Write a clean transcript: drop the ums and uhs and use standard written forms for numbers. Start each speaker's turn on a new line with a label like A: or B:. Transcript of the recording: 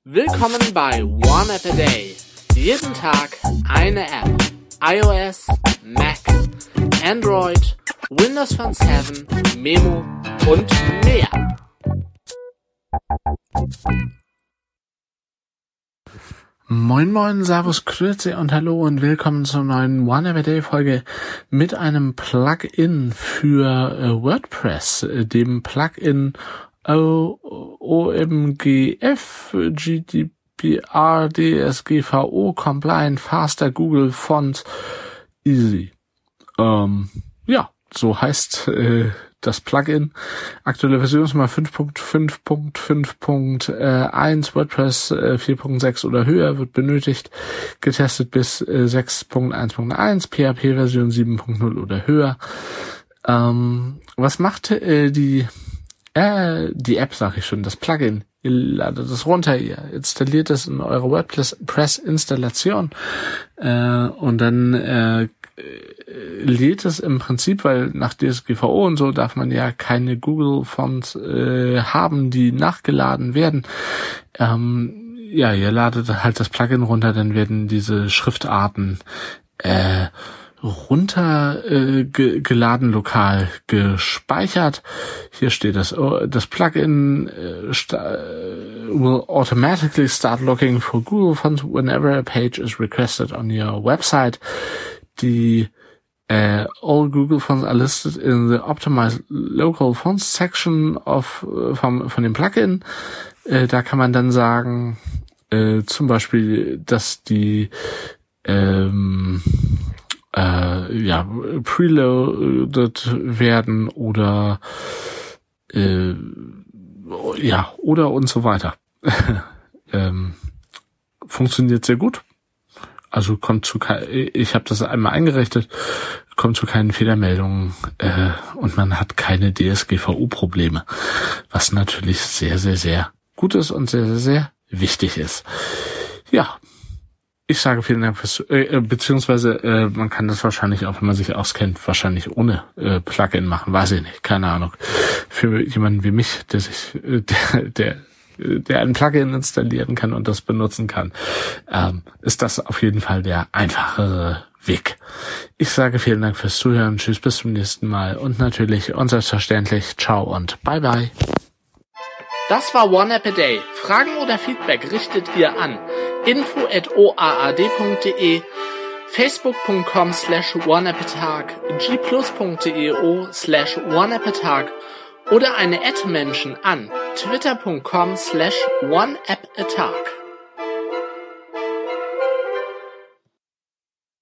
A: Willkommen bei One App a Day. Jeden Tag eine App. iOS, Mac, Android, Windows Phone 7, Memo und mehr. Moin moin, servus, grüezi und hallo und willkommen zur neuen One App a Day Folge mit einem Plugin für WordPress, dem Plugin OMGF GDPR DSGVO Compliant Faster Google Fonts Easy. So heißt das Plugin. Aktuelle Versionsnummer 5.5.5.1, WordPress 4.6 oder höher wird benötigt. Getestet bis 6.1.1, PHP-Version 7.0 oder höher. Was macht die App, sage ich schon, das Plugin? Ihr ladet es runter, ihr installiert es in eure WordPress-Installation und dann lädt es im Prinzip, weil nach DSGVO und so darf man ja keine Google-Fonts haben, die nachgeladen werden. Ihr ladet halt das Plugin runter, dann werden diese Schriftarten runtergeladen, lokal gespeichert. Hier steht das Plugin will automatically start looking for Google Fonts whenever a page is requested on your website. Die all Google Fonts are listed in the optimized local fonts section von dem Plugin. Da kann man dann sagen, zum Beispiel, dass die preloaded werden oder und so weiter. Funktioniert sehr gut. Also ich habe das einmal eingerichtet, kommt zu keinen Fehlermeldungen und man hat keine DSGVO-Probleme, was natürlich sehr, sehr, sehr gut ist und sehr, sehr, sehr wichtig ist. Ja, ich sage vielen Dank beziehungsweise man kann das wahrscheinlich auch, wenn man sich auskennt, wahrscheinlich ohne Plugin machen, weiß ich nicht, keine Ahnung. Für jemanden wie mich, der ein Plugin installieren kann und das benutzen kann, ist das auf jeden Fall der einfachere Weg. Ich sage vielen Dank fürs Zuhören, tschüss, bis zum nächsten Mal und natürlich und selbstverständlich ciao und bye bye. Das war One App a Day. Fragen oder Feedback richtet ihr an info@oaad.de, facebook.com/oneappatag, gplus.io/oneappatag oder eine @Menschen an twitter.com/oneappatag.